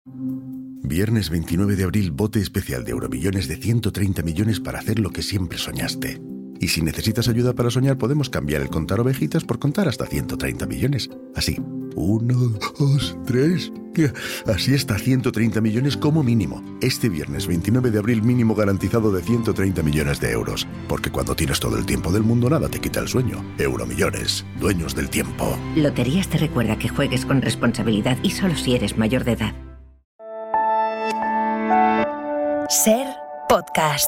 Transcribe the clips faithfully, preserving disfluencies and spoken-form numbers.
Viernes veintinueve de abril, bote especial de Euromillones de ciento treinta millones para hacer lo que siempre soñaste. Y si necesitas ayuda para soñar, podemos cambiar el contar ovejitas por contar hasta ciento treinta millones. Así, uno, dos, tres... Así hasta ciento treinta millones como mínimo. Este viernes veintinueve de abril, mínimo garantizado de ciento treinta millones de euros. Porque cuando tienes todo el tiempo del mundo, nada te quita el sueño. Euromillones, dueños del tiempo. Loterías te recuerda que juegues con responsabilidad y solo si eres mayor de edad. Ser Podcast.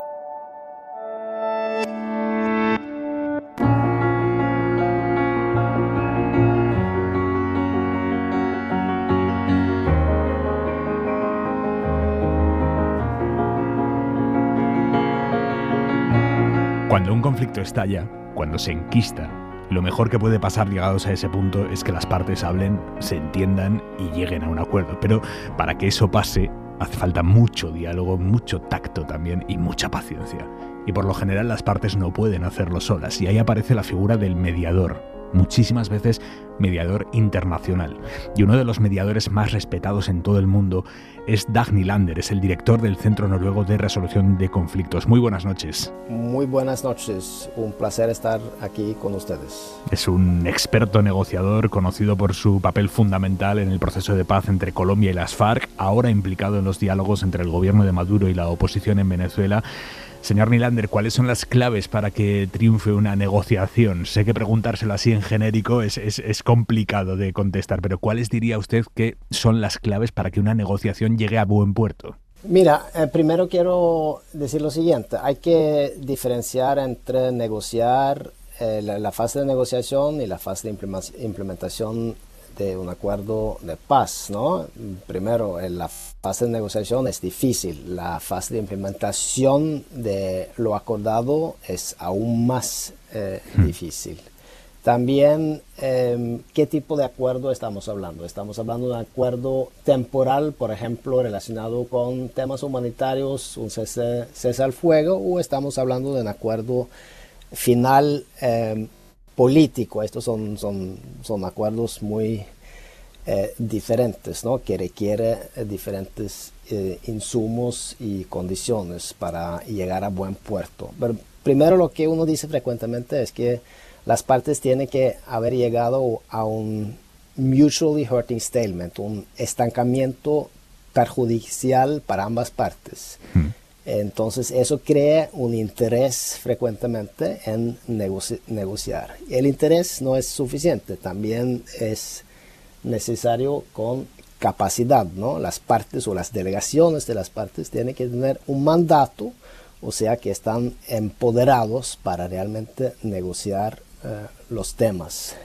Cuando un conflicto estalla, cuando se enquista, lo mejor que puede pasar llegados a ese punto es que las partes hablen, se entiendan y lleguen a un acuerdo. Pero para que eso pase, hace falta mucho diálogo, mucho tacto también y mucha paciencia. Y por lo general las partes no pueden hacerlo solas, y ahí aparece la figura del mediador. Muchísimas veces mediador internacional. Y uno de los mediadores más respetados en todo el mundo es Dag Nylander, es el director del Centro Noruego de Resolución de Conflictos. Muy buenas noches. Muy buenas noches, un placer estar aquí con ustedes. Es un experto negociador conocido por su papel fundamental en el proceso de paz entre Colombia y las FARC, ahora implicado en los diálogos entre el gobierno de Maduro y la oposición en Venezuela. Señor Nylander, ¿cuáles son las claves para que triunfe una negociación? Sé que preguntárselo así en genérico es, es, es complicado de contestar, pero ¿cuáles diría usted que son las claves para que una negociación llegue a buen puerto? Mira, eh, primero quiero decir lo siguiente. Hay que diferenciar entre negociar, eh, la, la fase de negociación y la fase de implementación de un acuerdo de paz, ¿no? Primero, en la fase de negociación es difícil. La fase de implementación de lo acordado es aún más eh, hmm. difícil. También, eh, ¿qué tipo de acuerdo estamos hablando? Estamos hablando de un acuerdo temporal, por ejemplo, relacionado con temas humanitarios, un cese, cese al fuego, o estamos hablando de un acuerdo final eh, político. Estos son, son, son acuerdos muy eh, diferentes, ¿no? Que requieren eh, diferentes eh, insumos y condiciones para llegar a buen puerto. Pero primero, lo que uno dice frecuentemente es que las partes tienen que haber llegado a un mutually hurting stalemate, un estancamiento perjudicial para ambas partes. Hmm. Entonces eso crea un interés frecuentemente en negoci- negociar. El interés no es suficiente, también es necesario con capacidad, ¿no? Las partes o las delegaciones de las partes tienen que tener un mandato, o sea que están empoderados para realmente negociar eh, los temas.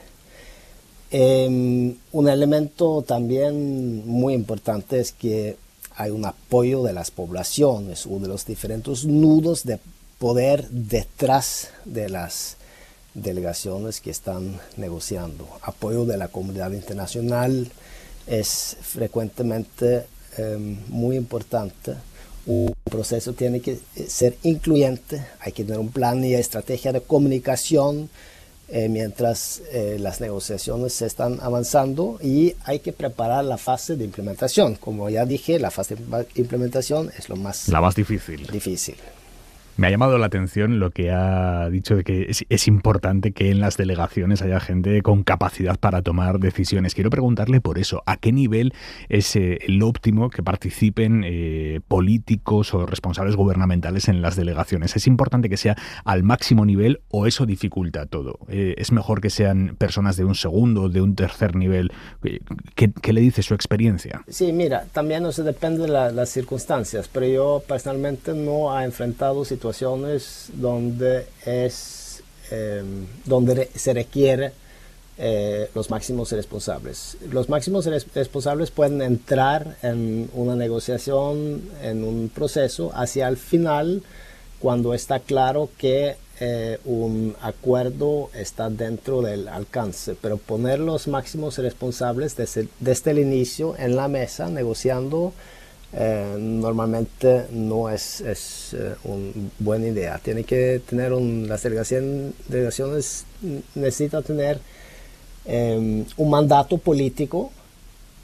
Eh, un elemento también muy importante es que hay un apoyo de las poblaciones o de los diferentes nudos de poder detrás de las delegaciones que están negociando. Apoyo de la comunidad internacional es frecuentemente eh, muy importante. Un proceso tiene que ser incluyente, hay que tener un plan y estrategia de comunicación Eh, mientras eh, las negociaciones se están avanzando, y hay que preparar la fase de implementación. Como ya dije, la fase de implementación es lo más, la más difícil. difícil. Me ha llamado la atención lo que ha dicho de que es, es importante que en las delegaciones haya gente con capacidad para tomar decisiones. Quiero preguntarle por eso, ¿a qué nivel es eh, el óptimo que participen eh, políticos o responsables gubernamentales en las delegaciones? ¿Es importante que sea al máximo nivel o eso dificulta todo? Eh, ¿Es mejor que sean personas de un segundo, de un tercer nivel? ¿Qué, qué le dice su experiencia? Sí, mira, también eso depende de la, las circunstancias, pero yo personalmente no he enfrentado situaciones donde es eh, donde se requiere eh, los máximos responsables. Los máximos res- responsables pueden entrar en una negociación, en un proceso hacia el final, cuando está claro que eh, un acuerdo está dentro del alcance, pero poner los máximos responsables desde, desde el inicio en la mesa negociando Eh, normalmente no es, es eh, una buena idea. Tiene que tener un, las delegación, delegaciones necesitan tener eh, un mandato político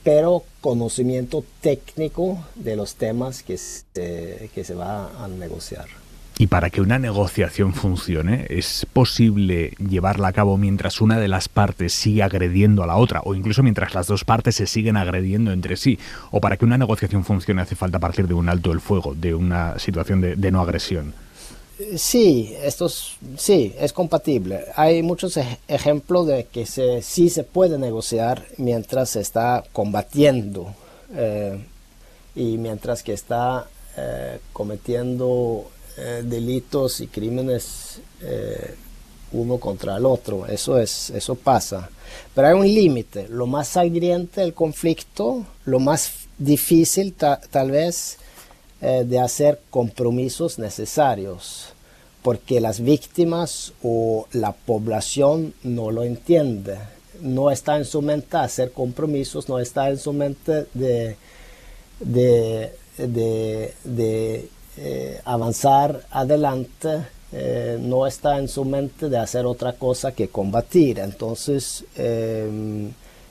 pero conocimiento técnico de los temas que se, que se va a negociar. Y para que una negociación funcione, ¿es posible llevarla a cabo mientras una de las partes sigue agrediendo a la otra, o incluso mientras las dos partes se siguen agrediendo entre sí? ¿O para que una negociación funcione hace falta partir de un alto el fuego, de una situación de, de no agresión? Sí, esto es, sí, es compatible. Hay muchos ej- ejemplos de que se, sí se puede negociar mientras se está combatiendo eh, y mientras que está eh, cometiendo eh, delitos y crímenes eh, uno contra el otro. Eso es, eso pasa. Pero hay un límite. Lo más sangriento del conflicto, lo más difícil ta- tal vez eh, de hacer compromisos necesarios, porque las víctimas o la población no lo entiende. No está en su mente hacer compromisos, no está en su mente de, de, de, de eh, avanzar adelante, eh, no está en su mente de hacer otra cosa que combatir. Entonces, eh,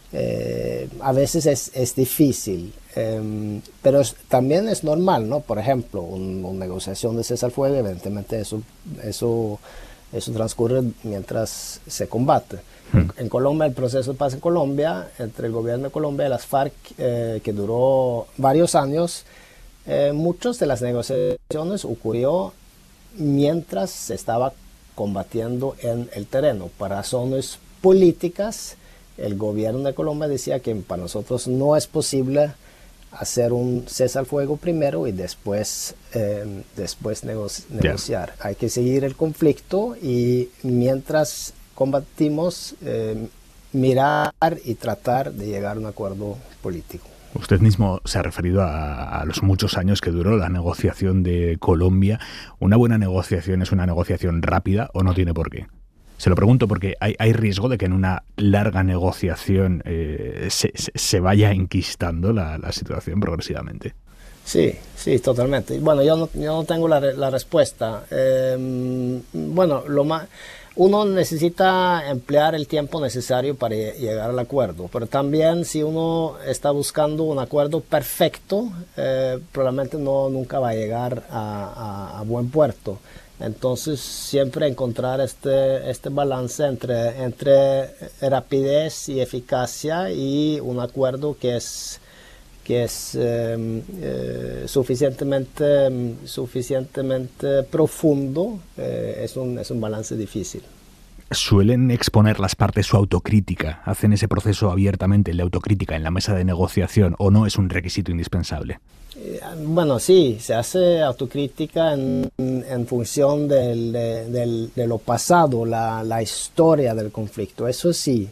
eh, a veces es, es difícil. Um, pero es, también es normal, ¿no? Por ejemplo, un, una negociación de cese al fuego, evidentemente eso, eso, eso transcurre mientras se combate. Hmm. En, en Colombia, el proceso de paz en Colombia, entre el gobierno de Colombia y las FARC, eh, que duró varios años, eh, muchas de las negociaciones ocurrió mientras se estaba combatiendo en el terreno. Para razones políticas, el gobierno de Colombia decía que para nosotros no es posible hacer un cese al fuego primero y después, eh, después nego- negociar. Yeah. Hay que seguir el conflicto y mientras combatimos, eh, mirar y tratar de llegar a un acuerdo político. Usted mismo se ha referido a, a los muchos años que duró la negociación de Colombia. ¿Una buena negociación es una negociación rápida o no tiene por qué? Se lo pregunto porque hay, hay riesgo de que en una larga negociación eh, se, se, se vaya enquistando la, la situación progresivamente. Sí, sí, totalmente. Bueno, yo no, yo no tengo la, la respuesta. Eh, bueno, lo más, uno necesita emplear el tiempo necesario para llegar al acuerdo, pero también si uno está buscando un acuerdo perfecto, eh, probablemente no nunca va a llegar a, a, a buen puerto. Entonces siempre encontrar este, este balance entre, entre rapidez y eficacia y un acuerdo que es, que es eh, eh, suficientemente, suficientemente profundo, eh, es, un, es un balance difícil. ¿Suelen exponer las partes su autocrítica? ¿Hacen ese proceso abiertamente, el de autocrítica, en la mesa de negociación o no es un requisito indispensable? Bueno, sí, se hace autocrítica en, en función del, de, del, de lo pasado, la, la historia del conflicto, eso sí,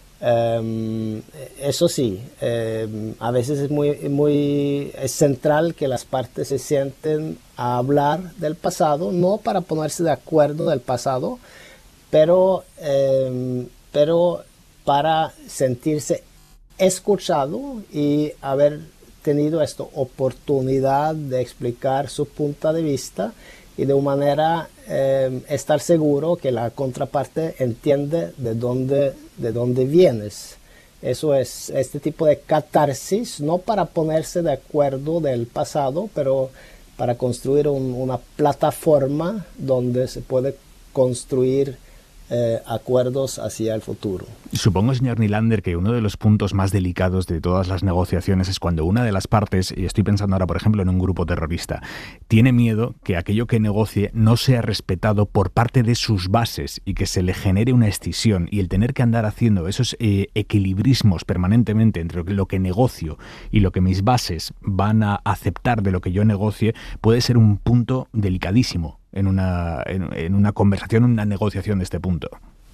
um, eso sí, um, a veces es muy, muy es central que las partes se sienten a hablar del pasado, no para ponerse de acuerdo del pasado, pero, um, pero para sentirse escuchado y haber tenido esta oportunidad de explicar su punto de vista y de una manera eh, estar seguro que la contraparte entiende de dónde, de dónde vienes. Eso es este tipo de catarsis, no para ponerse de acuerdo del pasado, pero para construir un, una plataforma donde se puede construir Eh, acuerdos hacia el futuro. Supongo, señor Nylander, que uno de los puntos más delicados de todas las negociaciones es cuando una de las partes, y estoy pensando ahora por ejemplo en un grupo terrorista, tiene miedo que aquello que negocie no sea respetado por parte de sus bases y que se le genere una escisión, y el tener que andar haciendo esos eh, equilibrismos permanentemente entre lo que negocio y lo que mis bases van a aceptar de lo que yo negocie puede ser un punto delicadísimo en una, en, en una conversación, una negociación de este punto.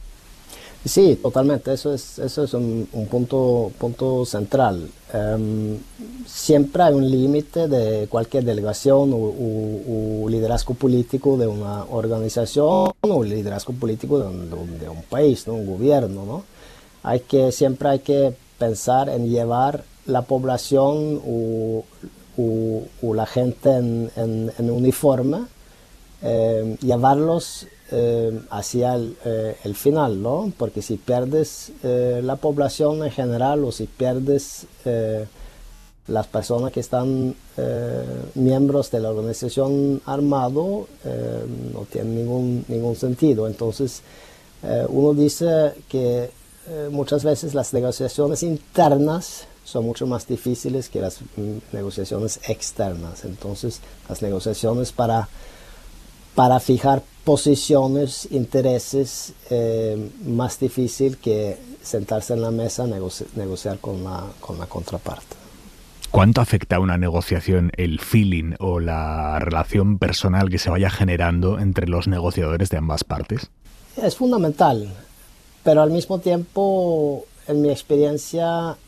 Sí, totalmente. Eso es, eso es un, un punto, punto central. Um, siempre hay un límite de cualquier delegación o, o, o liderazgo político de una organización o liderazgo político de un, de un país, ¿no? Un gobierno, ¿no? Hay que, siempre hay que pensar en llevar la población o, o, o la gente en, en, en uniforme, Eh, llevarlos eh, hacia el, eh, el final, ¿no? Porque si pierdes eh, la población en general o si pierdes eh, las personas que están eh, miembros de la organización armado, eh, no tiene ningún, ningún sentido. Entonces, eh, uno dice que eh, muchas veces las negociaciones internas son mucho más difíciles que las mm, negociaciones externas. Entonces, las negociaciones para, para fijar posiciones, intereses, eh, más difícil que sentarse en la mesa a negoci- negociar con la, con la contraparte. ¿Cuánto afecta a una negociación el feeling o la relación personal que se vaya generando entre los negociadores de ambas partes? Es fundamental, pero al mismo tiempo, en mi experiencia,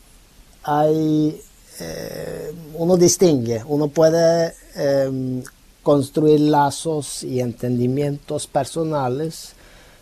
hay eh, uno distingue, uno puede eh, construir lazos y entendimientos personales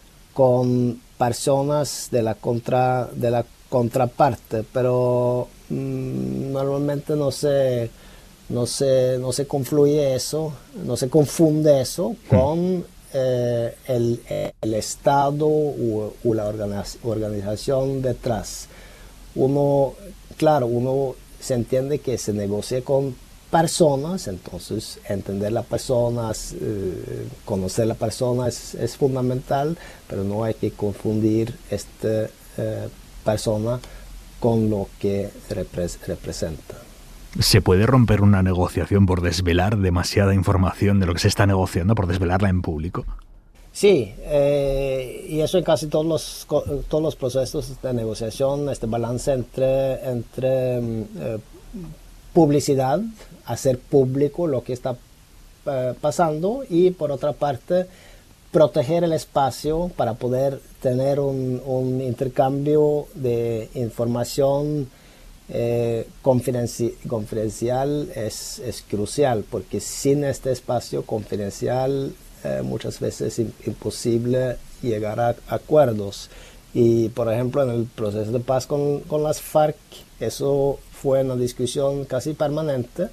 con personas de la contra de la contraparte, pero mmm, normalmente no se no se no se confluye eso, no se confunde eso con eh, el, el estado o, o la organiz- organización detrás. Uno, claro, uno se entiende que se negocia con personas, entonces entender la persona, eh, conocer la persona es, es fundamental, pero no hay que confundir esta eh, persona con lo que repre- representa. ¿Se puede romper una negociación por desvelar demasiada información de lo que se está negociando, por desvelarla en público? Sí, eh, y eso en casi todos los, todos los procesos de negociación, este balance entre, entre eh, publicidad, hacer público lo que está eh, pasando, y por otra parte proteger el espacio para poder tener un, un intercambio de información eh, confidenci- confidencial es, es crucial, porque sin este espacio confidencial eh, muchas veces es imposible llegar a acuerdos. Y por ejemplo en el proceso de paz con, con las FARC, eso fue una discusión casi permanente,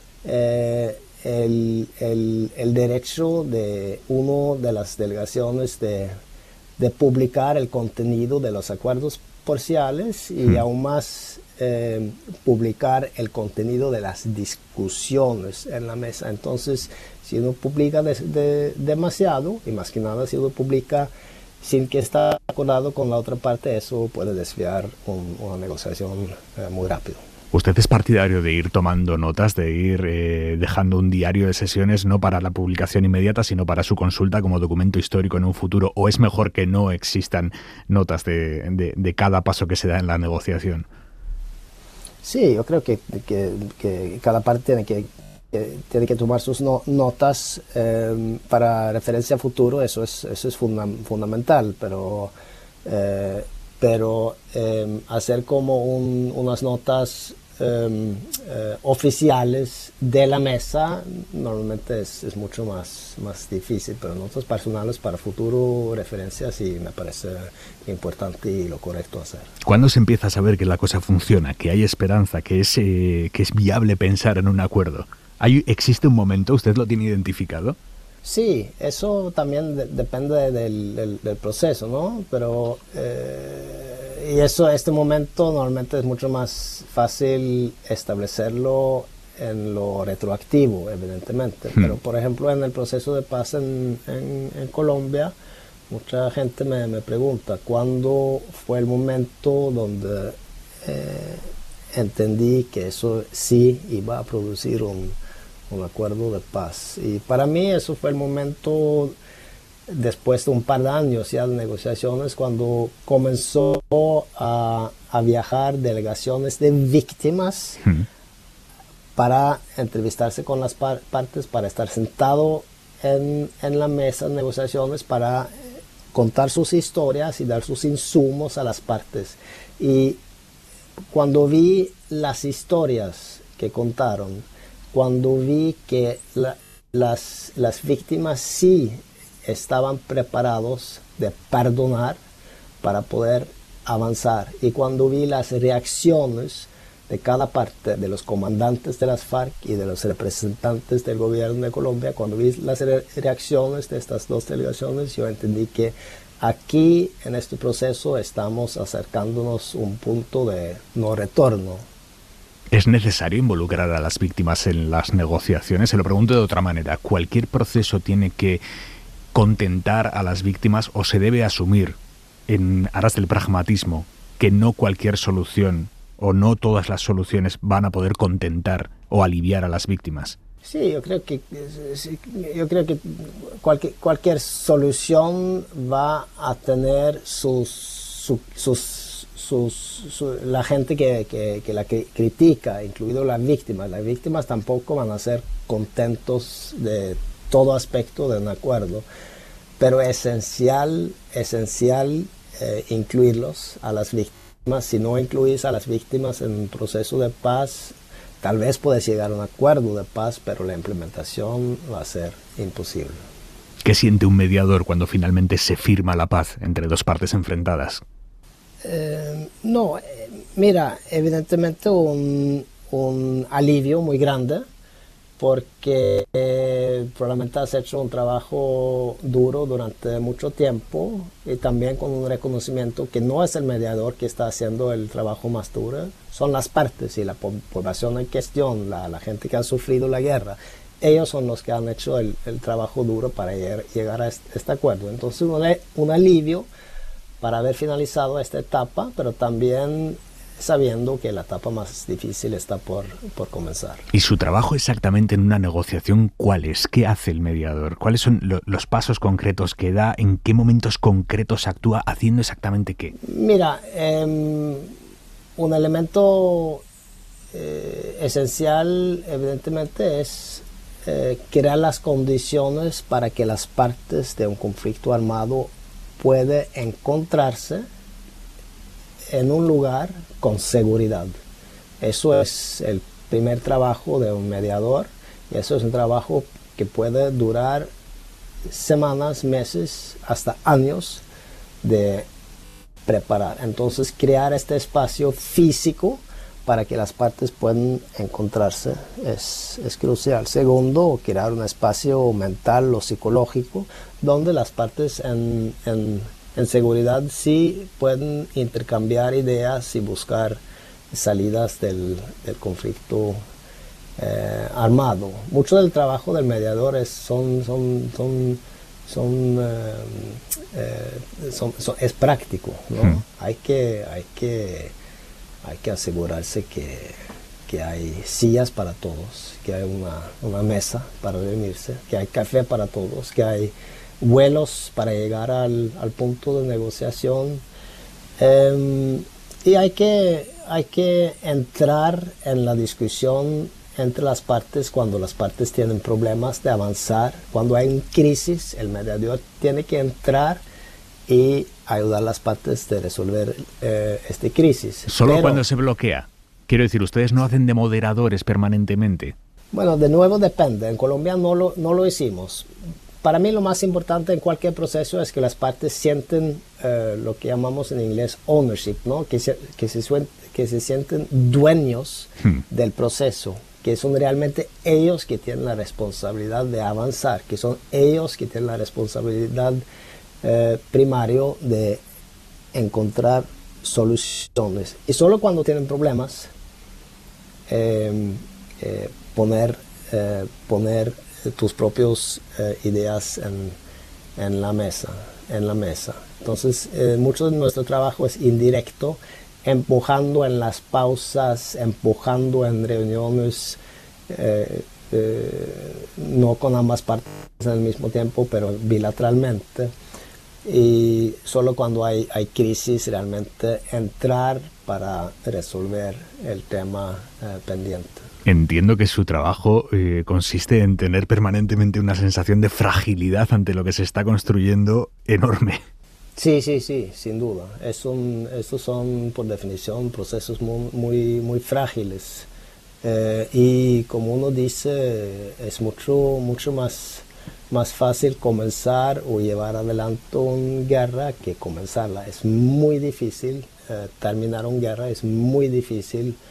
eh, el, el, el derecho de una de las delegaciones de, de publicar el contenido de los acuerdos parciales y mm. aún más eh, publicar el contenido de las discusiones en la mesa. Entonces, si uno publica de, de, demasiado, y más que nada si uno publica sin que esté acordado con la otra parte, eso puede desviar un, una negociación eh, muy rápido. ¿Usted es partidario de ir tomando notas, de ir eh, dejando un diario de sesiones, no para la publicación inmediata, sino para su consulta como documento histórico en un futuro? ¿O es mejor que no existan notas de, de, de cada paso que se da en la negociación? Sí, yo creo que, que, que cada parte tiene que, que, tiene que tomar sus no, notas eh, para referencia a futuro. Eso es, eso es funda, fundamental, pero... Eh, pero eh, hacer como un, unas notas eh, eh, oficiales de la mesa normalmente es, es mucho más, más difícil, pero notas personales para futuro referencia sí me parece importante y lo correcto hacer. ¿Cuándo se empieza a saber que la cosa funciona, que hay esperanza, que es, eh, que es viable pensar en un acuerdo? ¿Hay, ¿Existe un momento? ¿Usted lo tiene identificado? Sí, eso también de, depende del, del, del proceso, ¿no? Pero eh, y eso, este momento normalmente es mucho más fácil establecerlo en lo retroactivo, evidentemente. Hmm. Pero por ejemplo en el proceso de paz en, en, en Colombia, mucha gente me, me pregunta ¿cuándo fue el momento donde eh, entendí que eso sí iba a producir un un acuerdo de paz? Y para mí eso fue el momento, después de un par de años ya de negociaciones, cuando comenzó a, a viajar delegaciones de víctimas hmm. para entrevistarse con las par- partes, para estar sentado en, en la mesa de negociaciones, para contar sus historias y dar sus insumos a las partes. Y cuando vi las historias que contaron, cuando vi que la, las, las víctimas sí estaban preparados de perdonar para poder avanzar, y cuando vi las reacciones de cada parte, de los comandantes de las FARC y de los representantes del gobierno de Colombia. Cuando vi las re reacciones de estas dos delegaciones, yo entendí que aquí, en este proceso, estamos acercándonos a un punto de no retorno. ¿Es necesario involucrar a las víctimas en las negociaciones? Se lo pregunto de otra manera. ¿Cualquier proceso tiene que contentar a las víctimas o se debe asumir, en aras del pragmatismo, que no cualquier solución o no todas las soluciones van a poder contentar o aliviar a las víctimas? Sí, yo creo que, yo creo que cualquier, cualquier solución va a tener sus, sus, sus, sus su, la gente que, que, que la que critica, incluido las víctimas. Las víctimas tampoco van a ser contentos de todo aspecto de un acuerdo, pero esencial, esencial eh, incluirlos a las víctimas. Si no incluís a las víctimas en un proceso de paz, tal vez puedes llegar a un acuerdo de paz, pero la implementación va a ser imposible. ¿Qué siente un mediador cuando finalmente se firma la paz entre dos partes enfrentadas? Eh, no, eh, mira, evidentemente un, un alivio muy grande, porque eh, probablemente has hecho un trabajo duro durante mucho tiempo y también con un reconocimiento que no es el mediador que está haciendo el trabajo más duro, son las partes y la po población en cuestión, la, la gente que ha sufrido la guerra. Ellos son los que han hecho el, el trabajo duro para llegar, llegar a este, este acuerdo. Entonces un, un alivio para haber finalizado esta etapa, pero también sabiendo que la etapa más difícil está por, por comenzar. ¿Y su trabajo exactamente en una negociación cuál es? ¿Qué hace el mediador? ¿Cuáles son lo, los pasos concretos que da? ¿En qué momentos concretos actúa haciendo exactamente qué? Mira, eh, un elemento eh, esencial evidentemente es eh, crear las condiciones para que las partes de un conflicto armado puedan encontrarse en un lugar con seguridad. Eso es el primer trabajo de un mediador y eso es un trabajo que puede durar semanas, meses, hasta años de preparar. Entonces crear este espacio físico para que las partes puedan encontrarse es, es crucial. Segundo, crear un espacio mental o psicológico donde las partes en, en En seguridad sí pueden intercambiar ideas y buscar salidas del, del conflicto eh, armado. Mucho del trabajo del mediador es, son, son, son, son, eh, eh, son, son, es práctico, ¿no? Mm. Hay que, hay que, hay que asegurarse que, que hay sillas para todos, que hay una, una mesa para reunirse, que hay café para todos, que hay vuelos para llegar al, al punto de negociación, eh, y hay que, hay que entrar en la discusión entre las partes cuando las partes tienen problemas de avanzar. Cuando hay una crisis, el mediador tiene que entrar y ayudar a las partes de resolver eh, esta crisis. ¿Solo Pero, cuando se bloquea? Quiero decir, ¿ustedes no hacen de moderadores permanentemente? Bueno, de nuevo depende. En Colombia no lo, no lo hicimos. Para mí lo más importante en cualquier proceso es que las partes sienten uh, lo que llamamos en inglés ownership, ¿no? Que se, que se, que se sienten dueños hmm. del proceso, que son realmente ellos que tienen la responsabilidad de avanzar, que son ellos que tienen la responsabilidad uh, primaria de encontrar soluciones. Y solo cuando tienen problemas, eh, eh, poner, eh, poner tus propias eh, ideas en, en la mesa, en la mesa. Entonces, eh, mucho de nuestro trabajo es indirecto, empujando en las pausas, empujando en reuniones, eh, eh, no con ambas partes al mismo tiempo, pero bilateralmente. Y solo cuando hay, hay crisis, realmente entrar para resolver el tema eh, pendiente. Entiendo que su trabajo eh, consiste en tener permanentemente una sensación de fragilidad ante lo que se está construyendo enorme. Sí, sí, sí, sin duda. Es un, estos son, por definición, procesos muy, muy, muy frágiles. Eh, y como uno dice, es mucho, mucho más, más fácil comenzar o llevar adelante una guerra que comenzarla. Es muy difícil eh, terminar una guerra, es muy difícil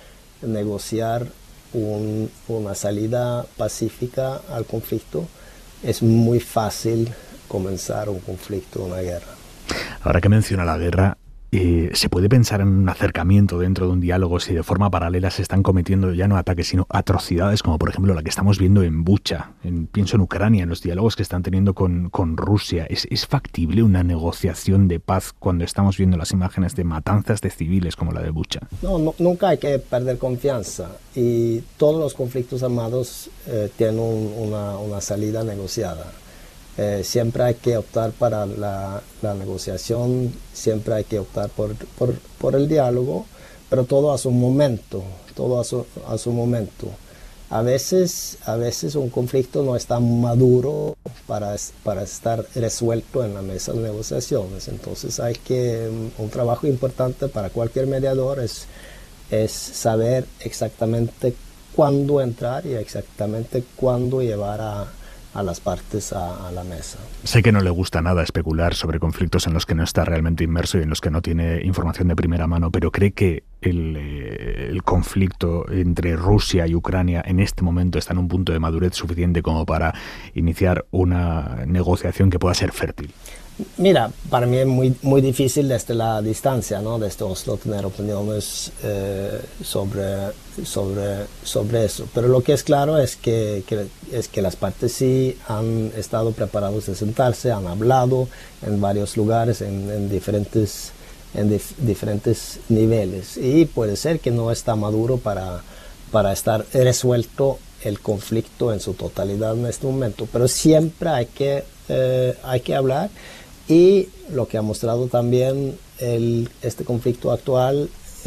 negociar un, una salida pacífica al conflicto, es muy fácil comenzar un conflicto, una guerra. Ahora que menciona la guerra, eh, ¿se puede pensar en un acercamiento dentro de un diálogo si de forma paralela se están cometiendo ya no ataques sino atrocidades como por ejemplo la que estamos viendo en Bucha, en, pienso en Ucrania, en los diálogos que están teniendo con, con Rusia? ¿Es, ¿Es factible una negociación de paz cuando estamos viendo las imágenes de matanzas de civiles como la de Bucha? No, no nunca hay que perder confianza, y todos los conflictos armados eh, tienen un, una, una salida negociada. Eh, siempre hay que optar para la, la negociación, siempre hay que optar por, por, por el diálogo, pero todo a su momento, todo a su, a su momento. A veces, a veces un conflicto no está maduro para, para estar resuelto en la mesa de negociaciones, entonces hay que, un trabajo importante para cualquier mediador es, es saber exactamente cuándo entrar y exactamente cuándo llevar a a las partes a, a la mesa. Sé que no le gusta nada especular sobre conflictos en los que no está realmente inmerso y en los que no tiene información de primera mano, pero ¿cree que el, eh, el conflicto entre Rusia y Ucrania en este momento está en un punto de madurez suficiente como para iniciar una negociación que pueda ser fértil? Mira, para mí es muy, muy difícil desde la distancia, ¿no? Desde Oslo tener opiniones eh, sobre, sobre, sobre eso. Pero lo que es claro es que, que, es que las partes sí han estado preparados de sentarse, han hablado en varios lugares, en, en, diferentes, en dif, diferentes niveles. Y puede ser que no está maduro para, para estar resuelto el conflicto en su totalidad en este momento. Pero siempre hay que, eh, hay que hablar. Y lo que ha mostrado también el, este conflicto actual,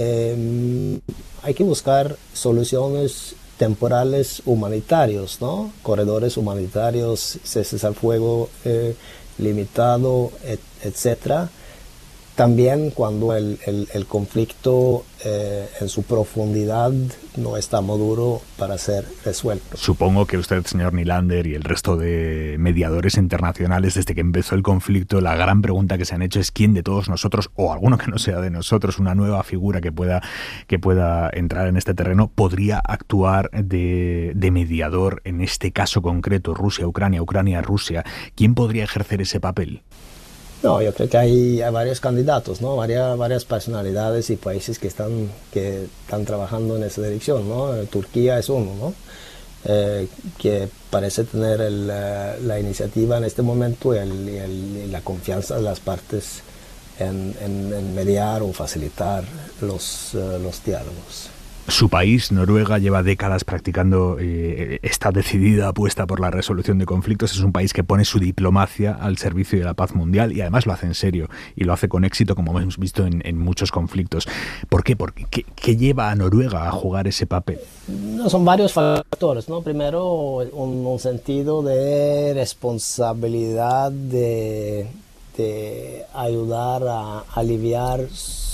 eh, hay que buscar soluciones temporales humanitarios, ¿no? Corredores humanitarios, ceses al fuego eh, limitado, et, etcétera. También cuando el, el, el conflicto eh, en su profundidad no está maduro para ser resuelto. Supongo que usted, señor Nylander, y el resto de mediadores internacionales, desde que empezó el conflicto, la gran pregunta que se han hecho es quién de todos nosotros, o alguno que no sea de nosotros, una nueva figura que pueda, que pueda entrar en este terreno, podría actuar de, de mediador en este caso concreto, Rusia-Ucrania, Ucrania-Rusia. ¿Quién podría ejercer ese papel? No, yo creo que hay, hay varios candidatos, ¿no? Varias, varias personalidades y países que están, que están trabajando en esa dirección, ¿no? Turquía es uno, ¿no? Eh, que parece tener el, la, la iniciativa en este momento y, el, y, el, y la confianza de las partes en, en, en mediar o facilitar los, uh, los diálogos. Su país, Noruega, lleva décadas practicando eh, esta decidida apuesta por la resolución de conflictos. Es un país que pone su diplomacia al servicio de la paz mundial y además lo hace en serio y lo hace con éxito, como hemos visto en, en muchos conflictos. ¿Por qué? Porque, ¿qué, ¿Qué lleva a Noruega a jugar ese papel? No, son varios factores, ¿no? Primero, un, un sentido de responsabilidad de, de ayudar a aliviar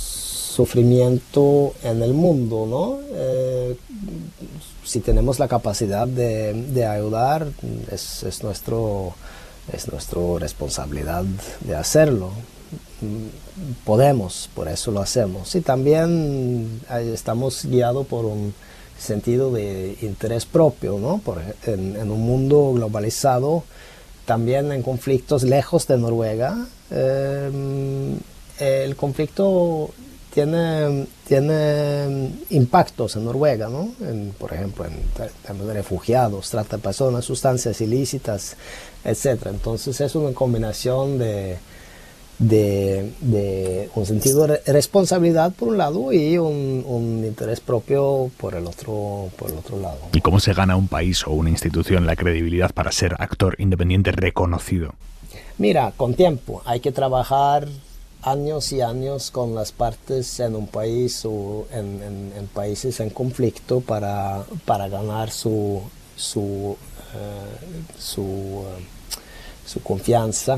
sufrimiento en el mundo, ¿no? Eh, si tenemos la capacidad de, de ayudar, es, es, nuestro, es nuestra responsabilidad de hacerlo. Podemos, por eso lo hacemos. Y también estamos guiados por un sentido de interés propio, ¿no? Por, en, en un mundo globalizado, también en conflictos lejos de Noruega, eh, el conflicto Tiene, tiene impactos en Noruega, ¿no? En, por ejemplo, en temas de refugiados, trata de personas, sustancias ilícitas, etcétera. Entonces es una combinación de, de, de un sentido de responsabilidad por un lado y un, un interés propio por el otro, por el otro lado. ¿Y cómo se gana un país o una institución la credibilidad para ser actor independiente reconocido? Mira, con tiempo. Hay que trabajar años y años con las partes en un país o en, en, en países en conflicto para, para ganar su, su, uh, su, uh, su confianza.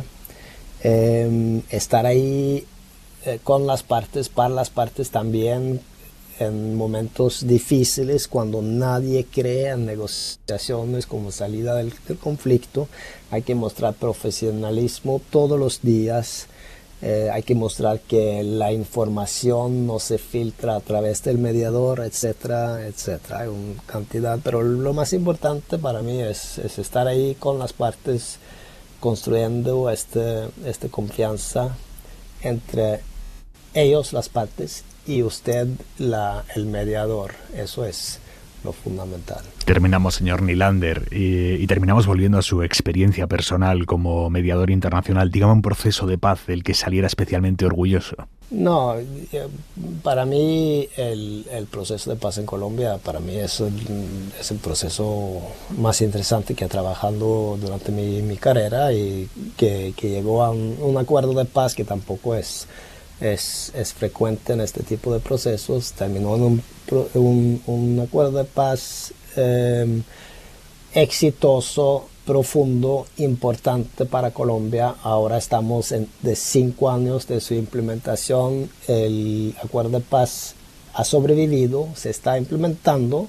Eh, estar ahí eh, con las partes, para las partes también en momentos difíciles, cuando nadie cree en negociaciones como salida del, del conflicto. Hay que mostrar profesionalismo todos los días. Eh, hay que mostrar que la información no se filtra a través del mediador, etcétera, etcétera. Hay una cantidad, pero lo más importante para mí es, es estar ahí con las partes, construyendo este, esta confianza entre ellos, las partes, y usted, la, el mediador. Eso es lo fundamental. Terminamos, señor Nylander, y, y terminamos volviendo a su experiencia personal como mediador internacional. Dígame un proceso de paz del que saliera especialmente orgulloso. No, para mí el, el proceso de paz en Colombia, para mí es el, es el proceso más interesante que he trabajado durante mi, mi carrera, y que, que llegó a un, un acuerdo de paz que tampoco es Es, es frecuente en este tipo de procesos. Terminó en un, un, un acuerdo de paz eh, exitoso, profundo, importante para Colombia. Ahora estamos en, de cinco años de su implementación. El acuerdo de paz ha sobrevivido, se está implementando.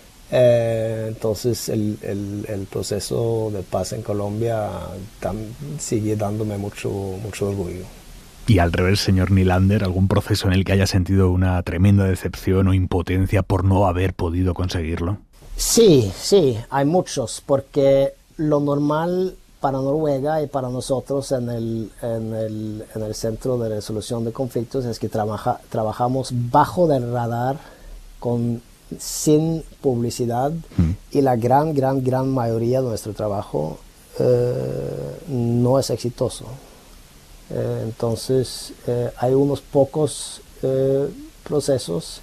Eh, entonces el, el, el proceso de paz en Colombia tam, sigue dándome mucho, mucho orgullo. Y al revés, señor Nylander, ¿algún proceso en el que haya sentido una tremenda decepción o impotencia por no haber podido conseguirlo? Sí, sí, hay muchos, porque lo normal para Noruega y para nosotros en el, en el, en el Centro de Resolución de Conflictos es que trabaja, trabajamos bajo del radar, con, sin publicidad, mm. y la gran, gran, gran mayoría de nuestro trabajo eh, no es exitoso. Eh, entonces eh, hay unos pocos eh, procesos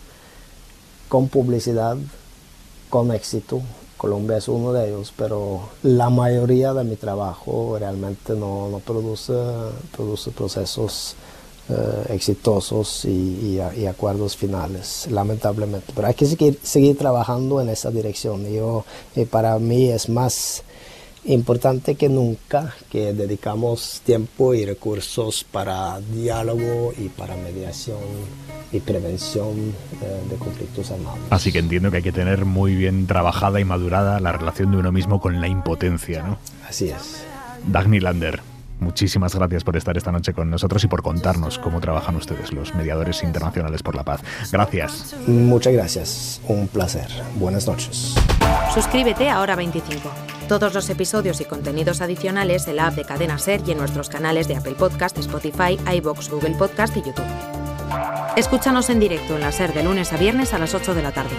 con publicidad, con éxito. Colombia es uno de ellos, pero la mayoría de mi trabajo realmente no, no produce, produce procesos eh, exitosos y, y, y acuerdos finales, lamentablemente. Pero hay que seguir, seguir trabajando en esa dirección. Yo, eh, para mí es más importante que nunca que dedicamos tiempo y recursos para diálogo y para mediación y prevención eh, de conflictos armados. Así que entiendo que hay que tener muy bien trabajada y madurada la relación de uno mismo con la impotencia, ¿no? Así es. Dag Nylander, muchísimas gracias por estar esta noche con nosotros y por contarnos cómo trabajan ustedes, los mediadores internacionales por la paz. Gracias. Muchas gracias. Un placer. Buenas noches. Suscríbete a Hora veinticinco. Todos los episodios y contenidos adicionales en la app de Cadena Ser y en nuestros canales de Apple Podcast, Spotify, iVoox, Google Podcast y YouTube. Escúchanos en directo en la Ser de lunes a viernes a las ocho de la tarde.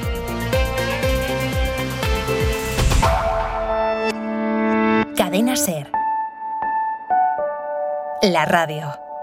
Cadena Ser. La radio.